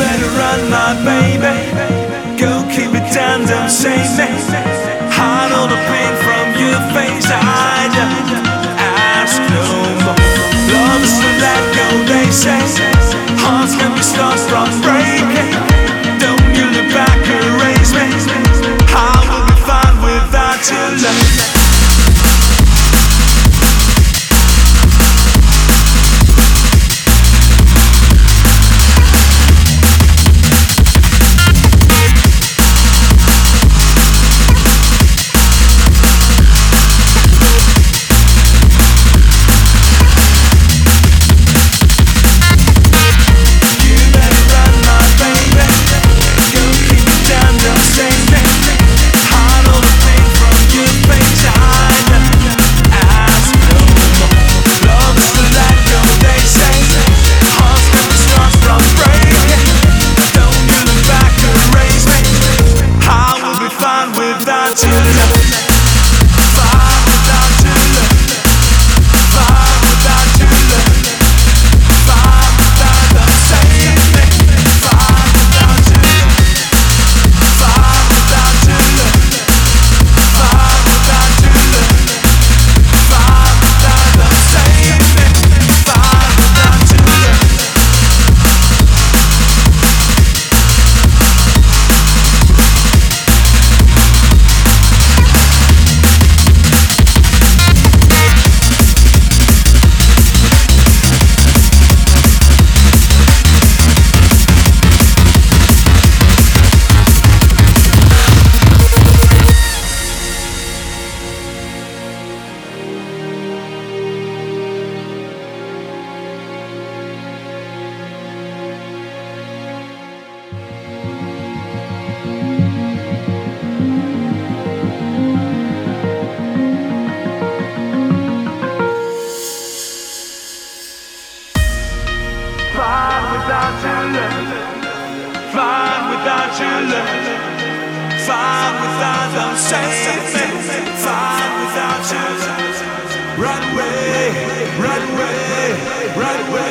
better run, my baby. Go keep it down, don't save me. Hide all the pain from your face. I don't ask no more. Love is to let go, they say. Hearts can be stopped from breaking. Don't you look back, erase me. I will be fine without your love. Without your love, fine without your love, fine without them, save me, fine without your love. Run away, run away, run away.